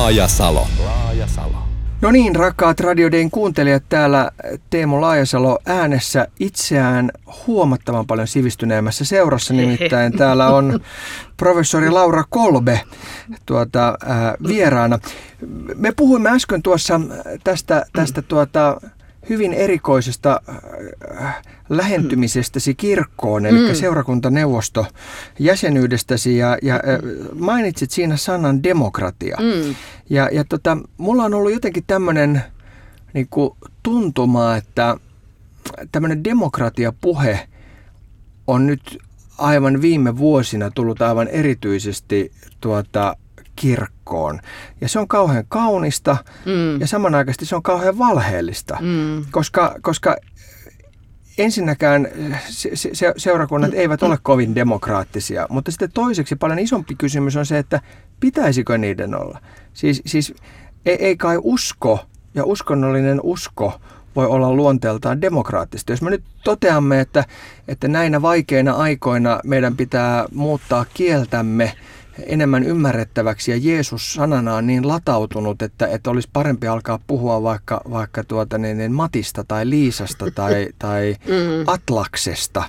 Laajasalo. No niin, rakkaat Radio Dayn kuuntelijat, täällä Teemu Laajasalo äänessä itseään huomattavan paljon sivistyneemmässä seurassa, nimittäin täällä on professori Laura Kolbe vieraana. Me puhuimme äsken tuossa tästä hyvin erikoisesta lähentymisestäsi kirkkoon, eli seurakuntaneuvosto jäsenyydestäsi ja mainitsit siinä sanan demokratia. Ja mulla on ollut jotenkin tämmöinen niinku tuntuma, että tämmöinen demokratiapuhe on nyt aivan viime vuosina tullut aivan erityisesti kirkkoon. Ja se on kauhean kaunista ja samanaikaisesti se on kauhean valheellista, koska ensinnäkään seurakunnat eivät ole kovin demokraattisia, mutta sitten toiseksi paljon isompi kysymys on se, että pitäisikö niiden olla. Siis ei kai usko ja uskonnollinen usko voi olla luonteeltaan demokraattista. Jos me nyt toteamme, että näinä vaikeina aikoina meidän pitää muuttaa kieltämme enemmän ymmärrettäväksi ja Jeesus sanana on niin latautunut, että olisi parempi alkaa puhua vaikka Matista tai Liisasta tai Atlaksesta,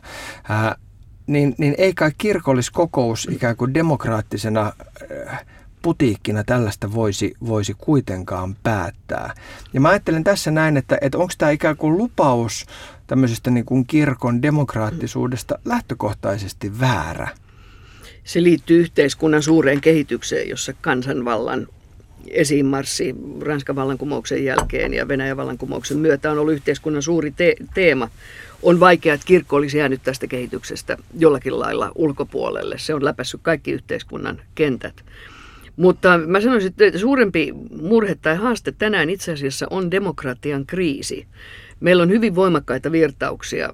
niin ei kai kirkolliskokous ikään kuin demokraattisena putiikkina tällaista voisi kuitenkaan päättää. Ja mä ajattelen tässä näin, että onko tämä ikään kuin lupaus tämmöisestä niin kuin kirkon demokraattisuudesta lähtökohtaisesti väärä? Se liittyy yhteiskunnan suureen kehitykseen, jossa kansanvallan esiinmarssi Ranskan vallankumouksen jälkeen ja Venäjän vallankumouksen myötä on ollut yhteiskunnan suuri teema. On vaikea, että kirkko olisi jäänyt tästä kehityksestä jollakin lailla ulkopuolelle. Se on läpässyt kaikki yhteiskunnan kentät. Mutta mä sanoisin, että suurempi murhe tai haaste tänään itse asiassa on demokratian kriisi. Meillä on hyvin voimakkaita virtauksia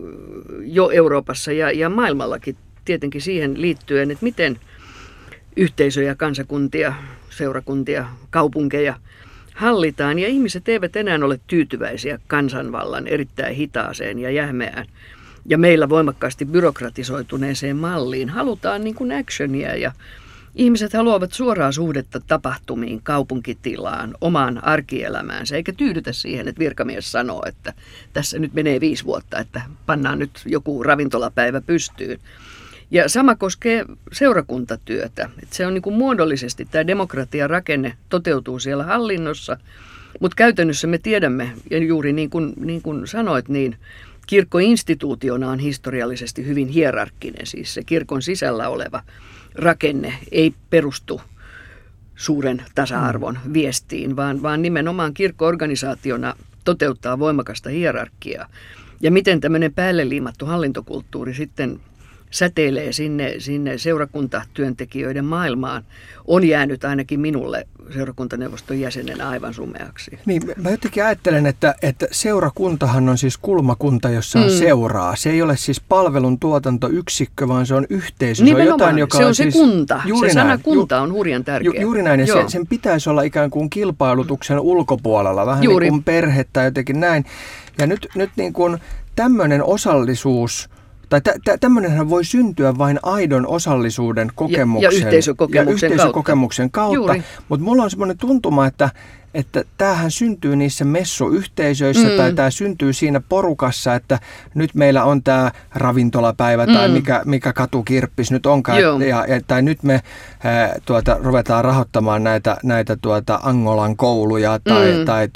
jo Euroopassa ja maailmallakin tietenkin siihen liittyen, että miten yhteisöjä, kansakuntia, seurakuntia, kaupunkeja hallitaan. Ja ihmiset eivät enää ole tyytyväisiä kansanvallan erittäin hitaaseen ja jähmeään ja meillä voimakkaasti byrokratisoituneeseen malliin. Halutaan niin kuin actionia ja ihmiset haluavat suoraa suhdetta tapahtumiin, kaupunkitilaan, omaan arkielämäänsä, eikä tyydytä siihen, että virkamies sanoo, että tässä nyt menee 5 vuotta, että pannaan nyt joku ravintolapäivä pystyyn. Ja sama koskee seurakuntatyötä. Että se on niin kuin muodollisesti tämä demokratian rakenne toteutuu siellä hallinnossa, mutta käytännössä me tiedämme, ja juuri niin kuin sanoit, niin kirkko instituutiona on historiallisesti hyvin hierarkkinen, siis se kirkon sisällä oleva rakenne ei perustu suuren tasa-arvon viestiin, vaan nimenomaan kirkko-organisaationa toteuttaa voimakasta hierarkiaa. Ja miten tämmöinen päälle liimattu hallintokulttuuri sitten säteilee sinne seurakuntatyöntekijöiden maailmaan, on jäänyt ainakin minulle seurakuntaneuvoston jäsenenä aivan sumeaksi. Niin, mä jotenkin ajattelen, että seurakuntahan on siis kulmakunta, jossa on seuraa. Se ei ole siis palvelun tuotantoyksikkö, vaan se on yhteisö. Nimenomaan, se on jotain, joka se on siis se kunta. Se sana kunta on hurjan tärkeä. Juuri näin, ja sen pitäisi olla ikään kuin kilpailutuksen ulkopuolella, vähän niin kuin perhe tai jotenkin näin. Ja nyt niin kuin tämmöinen osallisuus, tai tämmöinenhän voi syntyä vain aidon osallisuuden kokemuksen ja yhteisökokemuksen kautta. Mutta mulla on semmoinen tuntuma, että tämähän syntyy niissä messuyhteisöissä tai tämä syntyy siinä porukassa, että nyt meillä on tämä ravintolapäivä tai mikä katukirppis nyt onkaan. Tai nyt me ruvetaan rahoittamaan näitä Angolan kouluja tai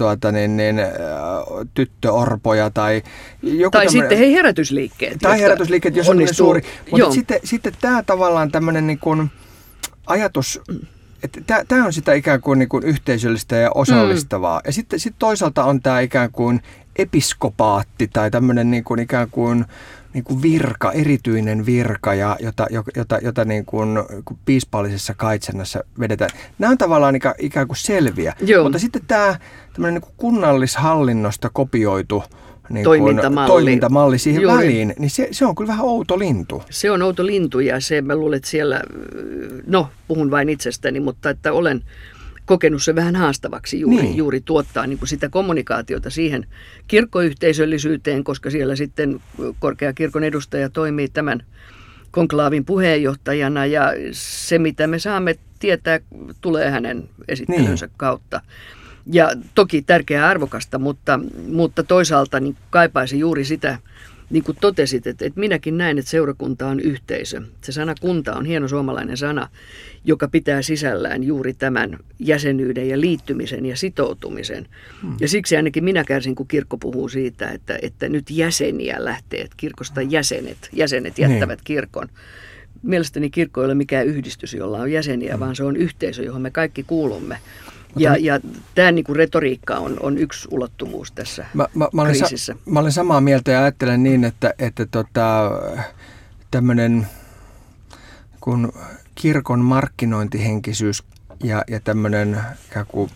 tyttöorpoja tai joku tai sitten herätysliikkeet. Tai herätysliikkeet, jos on suuri. Mutta sitten tämä tavallaan tämmöinen niin kuin ajatus, tämä on sitä ikään kuin yhteisöllistä ja osallistavaa. Ja sitten toisaalta on tämä ikään kuin episkopaatti tai tämmöinen ikään kuin virka, erityinen virka, jota niin kuin piispallisessa kaitsennassa vedetään. Nämä on tavallaan ikään kuin selviä. Mutta sitten tämä tämmöinen kunnallishallinnosta kopioitu toimintamalli siihen väliin, niin se on kyllä vähän outo lintu. Se on outo lintu ja mä luulen, että siellä, puhun vain itsestäni, mutta että olen kokenut se vähän haastavaksi juuri tuottaa niin kuin sitä kommunikaatiota siihen kirkkoyhteisöllisyyteen, koska siellä sitten korkeakirkon edustaja toimii tämän konklaavin puheenjohtajana ja se, mitä me saamme tietää, tulee hänen esittelynsä kautta. Ja toki tärkeää arvokasta, mutta toisaalta niin kaipaisin juuri sitä, niin kuin totesit, että minäkin näen, että seurakunta on yhteisö. Se sana kunta on hieno suomalainen sana, joka pitää sisällään juuri tämän jäsenyyden ja liittymisen ja sitoutumisen. Ja siksi ainakin minä kärsin, kun kirkko puhuu siitä, että nyt jäseniä lähtee, että kirkosta jäsenet jättävät kirkon. Mielestäni kirkko ei ole mikään yhdistys, jolla on jäseniä, vaan se on yhteisö, johon me kaikki kuulumme. Ja tämä niin kuin retoriikka on yksi ulottuvuus tässä kriisissä. Mä olen samaa mieltä ja ajattelen niin, että tämmöinen kun kirkon markkinointihenkisyys ja tämmöinen ikään kuin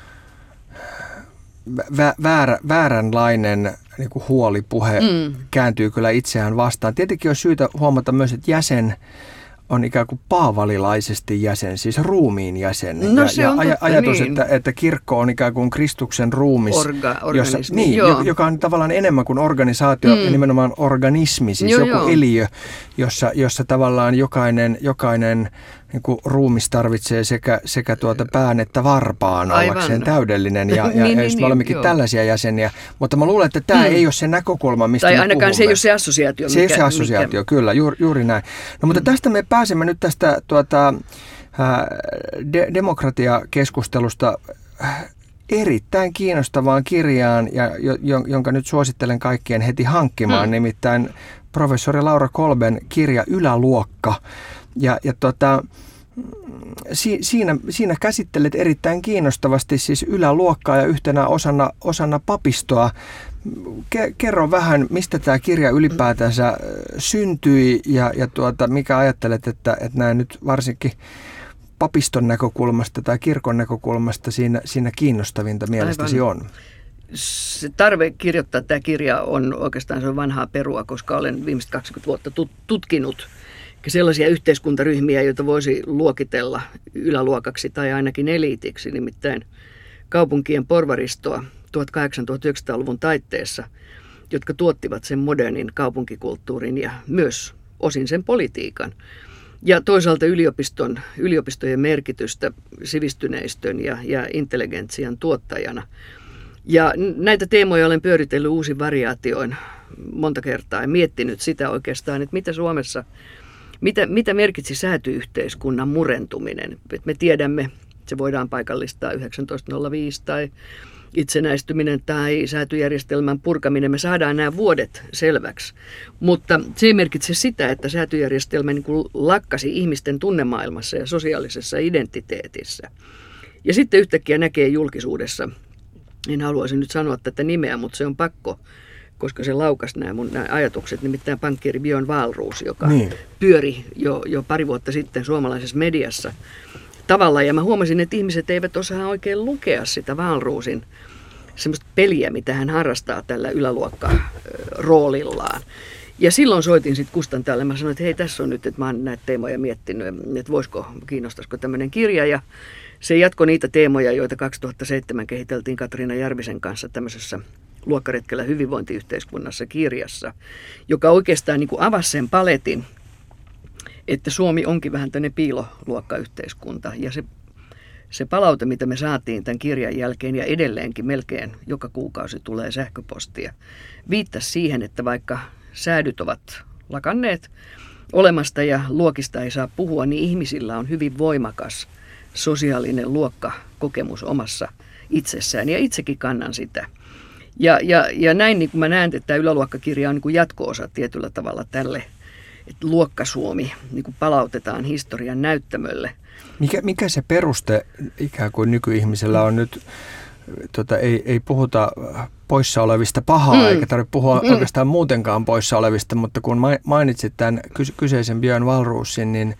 vääränlainen niin kuin huolipuhe kääntyy kyllä itseään vastaan. Tietenkin on syytä huomata myös, että jäsen on ikään kuin paavalilaisesti jäsen, siis ruumiin jäsen. Ajatus, niin. että kirkko on ikään kuin Kristuksen ruumis, joka on tavallaan enemmän kuin organisaatio ja nimenomaan organismi, siis joku eliö, jossa tavallaan jokainen niin kuin ruumis tarvitsee sekä pään että varpaan ollakseen täydellinen. Ja jos me olemmekin tällaisia jäseniä. Mutta mä luulen, että tämä ei ole se näkökulma, mistä tai me ainakaan puhumme. Se ei ole se assosiaatio. Se ei ole se assosiaatio, kyllä, juuri näin. No mutta tästä me pääsemme nyt tästä demokratiakeskustelusta erittäin kiinnostavaan kirjaan, jonka nyt suosittelen kaikkien heti hankkimaan, nimittäin professori Laura Kolben kirja Yläluokka. Siinä käsittelet erittäin kiinnostavasti siis yläluokkaa ja yhtenä osana papistoa. Kerro vähän, mistä tämä kirja ylipäätänsä syntyi ja mikä ajattelet, että nämä nyt varsinkin papiston näkökulmasta tai kirkon näkökulmasta siinä kiinnostavinta mielestäsi on? Se tarve kirjoittaa tämä kirja on oikeastaan se on vanhaa perua, koska olen viimeiset 20 vuotta tutkinut sellaisia yhteiskuntaryhmiä, joita voisi luokitella yläluokaksi tai ainakin eliitiksi, nimittäin kaupunkien porvaristoa 1800-1900-luvun taitteessa, jotka tuottivat sen modernin kaupunkikulttuurin ja myös osin sen politiikan. Ja toisaalta yliopistojen merkitystä sivistyneistön ja intelligentsian tuottajana. Ja näitä teemoja olen pyöritellyt uusin variaatioin monta kertaa ja miettinyt sitä oikeastaan, että mitä Suomessa, mitä merkitsi sääty-yhteiskunnan murentuminen. Me tiedämme, se voidaan paikallistaa 1905 tai itsenäistyminen tai säätyjärjestelmän purkaminen. Me saadaan nämä vuodet selväksi, mutta se ei merkitse sitä, että säätyjärjestelmä niin kuin lakkasi ihmisten tunnemaailmassa ja sosiaalisessa identiteetissä. Ja sitten yhtäkkiä näkee julkisuudessa, en haluaisi nyt sanoa tätä nimeä, mutta se on pakko, koska se laukasi nämä ajatukset, nimittäin pankkiiri Björn Wahlroos, joka pyöri jo pari vuotta sitten suomalaisessa mediassa tavalla. Ja mä huomasin, että ihmiset eivät osaa oikein lukea sitä Wahlroosin semmoista peliä, mitä hän harrastaa tällä yläluokkaroolillaan. Ja silloin soitin sitten Kustantajalle, mä sanoin, että hei, tässä on nyt, että mä oon näitä teemoja miettinyt, että kiinnostaisiko tämmöinen kirja. Ja se jatkoi niitä teemoja, joita 2007 kehiteltiin Katriina Järvisen kanssa tämmöisessä Luokkaretkellä hyvinvointiyhteiskunnassa -kirjassa, joka oikeastaan niin kuin avasi sen paletin, että Suomi onkin vähän tämmöinen piiloluokkayhteiskunta. Ja se palaute, mitä me saatiin tämän kirjan jälkeen ja edelleenkin melkein joka kuukausi tulee sähköpostia, viittasi siihen, että vaikka säädyt ovat lakanneet olemasta ja luokista ei saa puhua, niin ihmisillä on hyvin voimakas sosiaalinen luokkakokemus omassa itsessään, ja itsekin kannan sitä. Ja näin niin kuin mä näen, että tämä yläluokkakirja on niin kuin jatko-osa tietyllä tavalla tälle, että Luokka-Suomi niin kuin palautetaan historian näyttämölle. Mikä se peruste ikään kuin nykyihmisellä on nyt? Ei puhuta poissa olevista pahaa, eikä tarvitse puhua oikeastaan muutenkaan poissa olevista, mutta kun mainitsit tämän kyseisen Björn Wahlroosin, niin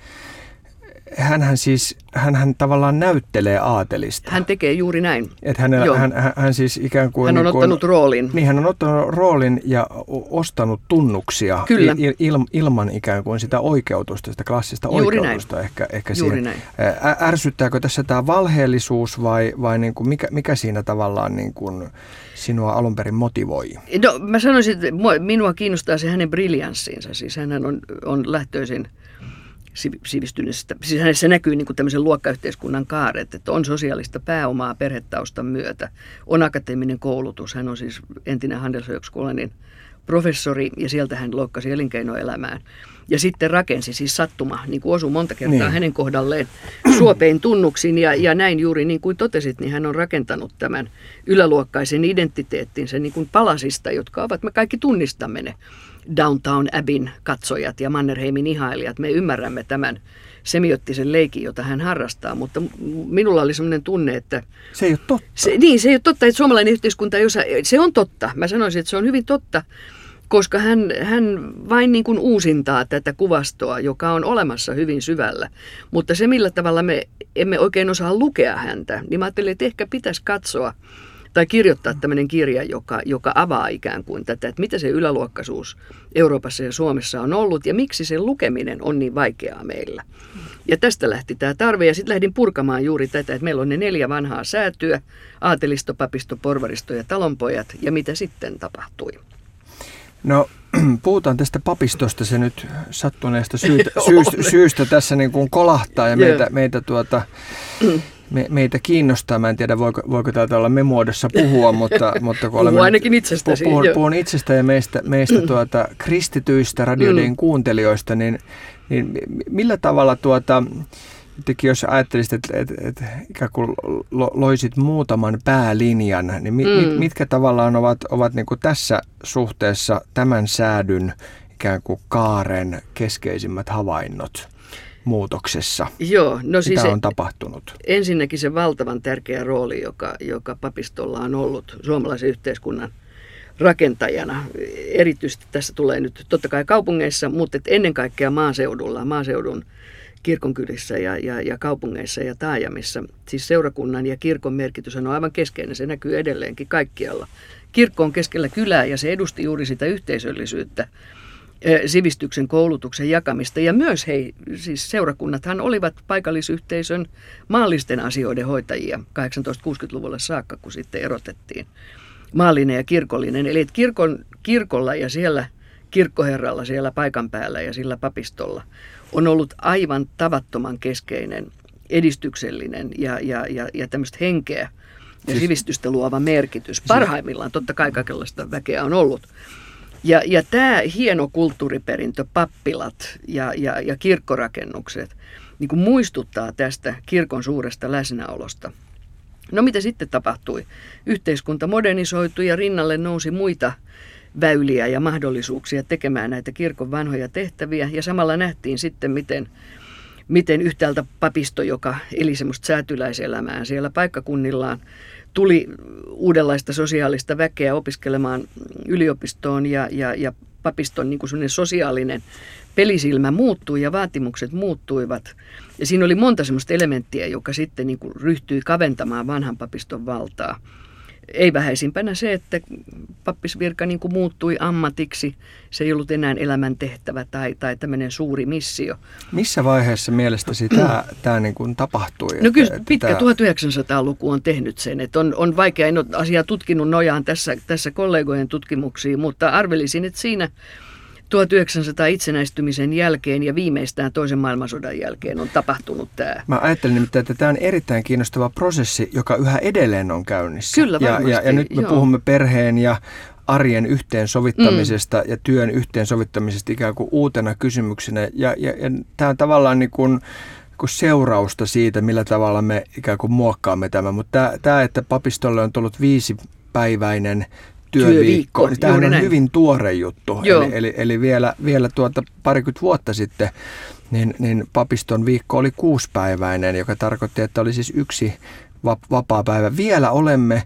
hän tavallaan näyttelee aatelista. Hän tekee juuri näin. Että hän siis ikään kuin... Hän on ottanut roolin. Niin, hän on ottanut roolin ja ostanut tunnuksia ilman ikään kuin sitä oikeutusta, sitä klassista juuri oikeutusta. Näin. Ehkä juuri siinä. Näin. Ärsyttääkö tässä tämä valheellisuus vai niin kuin mikä siinä tavallaan niin kuin sinua alun perin motivoi? No, mä sanoisin, että minua kiinnostaa se hänen briljanssinsa. Siis hän on lähtöisin sivistyneestä. Siis hänessä näkyy niin kuin tämmöisen luokkayhteiskunnan kaaret, että on sosiaalista pääomaa perhetaustan myötä, on akateeminen koulutus. Hän on siis entinen Handelshögskolanin professori ja sieltä hän loukkasi elinkeinoelämään. Ja sitten rakensi siis sattuma, niin kuin osui monta kertaa hänen kohdalleen suopein tunnuksin. Ja näin juuri niin kuin totesit, niin hän on rakentanut tämän yläluokkaisen identiteettinsä niin kuin palasista, jotka ovat, me kaikki tunnistamme ne Downtown Abbeyn katsojat ja Mannerheimin ihailijat. Me ymmärrämme tämän semiottisen leikin, jota hän harrastaa, mutta minulla oli sellainen tunne, että se ei ole totta. Se ei ole totta, että suomalainen yhteiskunta ei osaa. Se on totta. Mä sanoisin, että se on hyvin totta, koska hän vain niin kuin uusintaa tätä kuvastoa, joka on olemassa hyvin syvällä. Mutta se, millä tavalla me emme oikein osaa lukea häntä, niin mä ajattelin, että ehkä pitäisi katsoa tai kirjoittaa tämmöinen kirja, joka avaa ikään kuin tätä, että mitä se yläluokkaisuus Euroopassa ja Suomessa on ollut ja miksi sen lukeminen on niin vaikeaa meillä. Ja tästä lähti tämä tarve ja sitten lähdin purkamaan juuri tätä, että meillä on ne 4 vanhaa säätyä, aatelisto, papisto, porvaristo ja talonpojat ja mitä sitten tapahtui. No puhutaan tästä papistosta, se nyt sattuneesta syystä tässä niin kuin kolahtaa ja meitä kiinnostaa. Mä en tiedä, voiko täältä olla me muodossa puhua, mutta kun olemme ainakin itsestäsi. Puhun itsestä ja meistä kristityistä radioiden kuuntelijoista, niin millä tavalla jotenkin jos ajattelisit, että ikään kuin loisit muutaman päälinjan, niin mitkä tavallaan ovat niin kuin tässä suhteessa tämän säädyn ikään kuin kaaren keskeisimmät havainnot muutoksessa? Joo, no siis mitä on tapahtunut? Ensinnäkin se valtavan tärkeä rooli, joka papistolla on ollut suomalaisen yhteiskunnan rakentajana. Erityisesti tässä tulee nyt totta kai kaupungeissa, mutta ennen kaikkea maaseudun kirkonkylissä ja kaupungeissa ja taajamissa. Siis seurakunnan ja kirkon merkitys on aivan keskeinen, se näkyy edelleenkin kaikkialla. Kirkko on keskellä kylää ja se edusti juuri sitä yhteisöllisyyttä, sivistyksen, koulutuksen jakamista. Ja myös siis seurakunnathan olivat paikallisyhteisön maallisten asioiden hoitajia 1860-luvulle saakka, kun sitten erotettiin maallinen ja kirkollinen. Eli kirkolla ja siellä kirkkoherralla siellä paikan päällä ja sillä papistolla on ollut aivan tavattoman keskeinen, edistyksellinen ja tämmöistä henkeä ja sivistystä luova merkitys. Parhaimmillaan totta kai kaikenlaista väkeä on ollut. Ja tämä hieno kulttuuriperintö, pappilat ja kirkkorakennukset niin kuin muistuttaa tästä kirkon suuresta läsnäolosta. No mitä sitten tapahtui? Yhteiskunta modernisoitui ja rinnalle nousi muita väyliä ja mahdollisuuksia tekemään näitä kirkon vanhoja tehtäviä. Ja samalla nähtiin sitten, miten yhtäältä papisto, joka eli semmoista säätyläiselämää siellä paikkakunnillaan, tuli uudenlaista sosiaalista väkeä opiskelemaan yliopistoon ja papiston niin kuin semmoinen sosiaalinen pelisilmä muuttui ja vaatimukset muuttuivat. Ja siinä oli monta semmoista elementtiä, joka sitten niin kuin ryhtyi kaventamaan vanhan papiston valtaa. Ei vähäisimpänä se, että pappisvirka niin kuin muuttui ammatiksi. Se ei ollut enää elämäntehtävä tai tämmöinen suuri missio. Missä vaiheessa mielestäsi tämä niin kuin tapahtui? No kyllä pitkä 1900-luku on tehnyt sen. Että on vaikea, en ole asiaa tutkinut nojaan tässä kollegojen tutkimuksiin, mutta arvelisin, että siinä 1900 itsenäistymisen jälkeen ja viimeistään toisen maailmansodan jälkeen on tapahtunut tämä. Mä ajattelin nimittäin, että tämä on erittäin kiinnostava prosessi, joka yhä edelleen on käynnissä. Kyllä varmasti. Ja nyt me puhumme perheen ja arjen yhteensovittamisesta ja työn yhteensovittamisesta ikään kuin uutena kysymyksenä. Ja tämä on tavallaan niin kuin seurausta siitä, millä tavalla me ikään kuin muokkaamme tämän. Mutta tämä, että papistolle on tullut 5-päiväinen työviikko. Tämä on hyvin tuore juttu. Eli vielä parikymmentä vuotta sitten niin papiston viikko oli 6-päiväinen, joka tarkoitti, että oli siis 1 vapaapäivä. Vielä olemme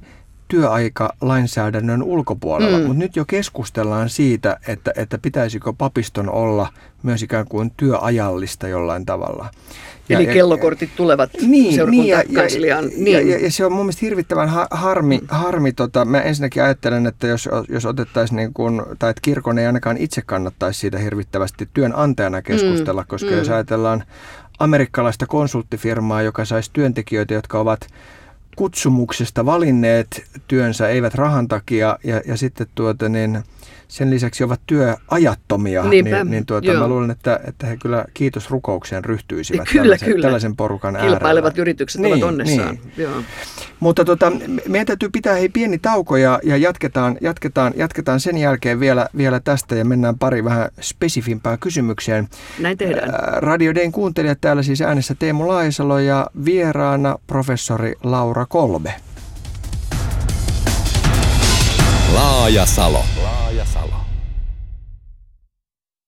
työaikalainsäädännön ulkopuolella, mutta nyt jo keskustellaan siitä, että pitäisikö papiston olla myös ikään kuin työajallista jollain tavalla. Eli kellokortit tulevat seurakuntakansliaan. Ja se on mun mielestä hirvittävän harmi. Mä ensinnäkin ajattelen, että jos otettaisiin niin kuin, tai että kirkon ei ainakaan itse kannattaisi siitä hirvittävästi työnantajana keskustella, koska jos ajatellaan amerikkalaista konsulttifirmaa, joka saisi työntekijöitä, jotka ovat kutsumuksesta valinneet työnsä, eivät rahan takia, ja sitten sen lisäksi ovat työajattomia, mä luulen, että he kyllä kiitosrukoukseen ryhtyisivät tällaisen porukan äärellä. Kilpailevat yritykset ovat onnessaan. Niin. Joo. Mutta meidän täytyy pitää pieni tauko ja jatketaan sen jälkeen vielä tästä ja mennään pari vähän spesifimpää kysymykseen. Näin tehdään. Radio Dayn kuuntelijat täällä siis äänessä Teemu Laisalo ja vieraana professori Laura Kolbe. Laajasalo.